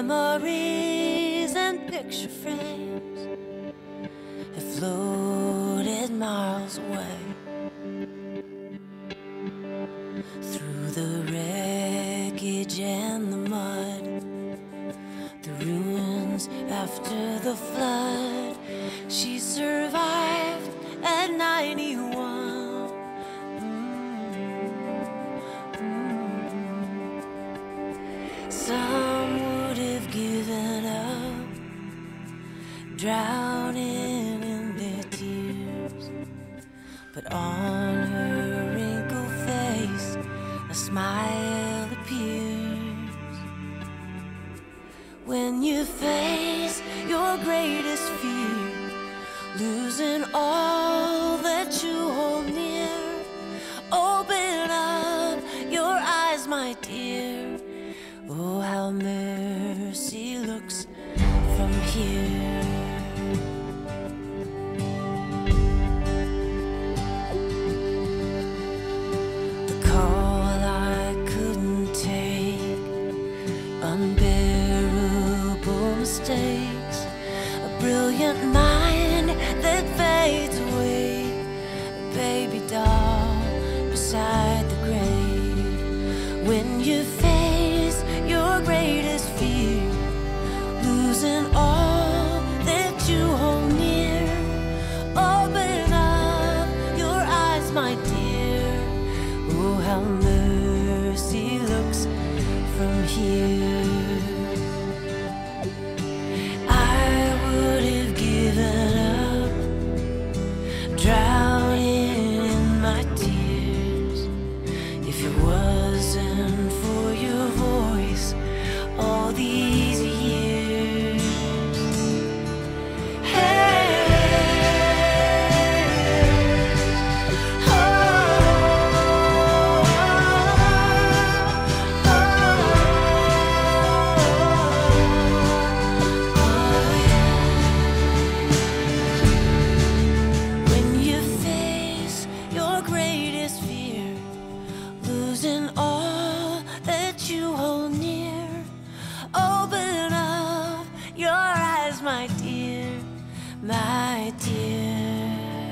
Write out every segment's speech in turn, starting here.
Memories and picture frames have floated miles away through the wreckage and the mud, the ruins after the flood. She survived at 91. Some would have given up, drowning in their tears, but on her wrinkled face a smile appears. When you face your greatest fear, losing all that you hold near, open up your eyes, my dear. Oh, how mercy looks from here. The call I couldn't take, unbearable mistakes, a brilliant mind that fades away, a baby doll beside the grave. When you face your greatest fear, losing all that you hold near, open up your eyes, my dear. Oh, how mercy looks from here. I would have given up, drowning in my tears, if it wasn't for your voice all these years. Hey, oh, oh, yeah. When you face your greatest fear, losing all that you hold near, open up your eyes, my dear, my dear.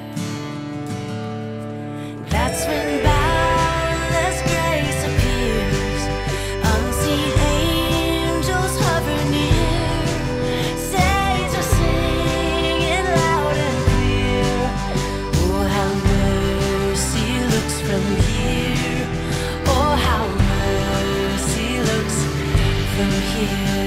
That's when boundless grace appears, unseen angels hover near, saints are singing loud and clear. Oh, how mercy looks from here. Oh, how mercy looks from here.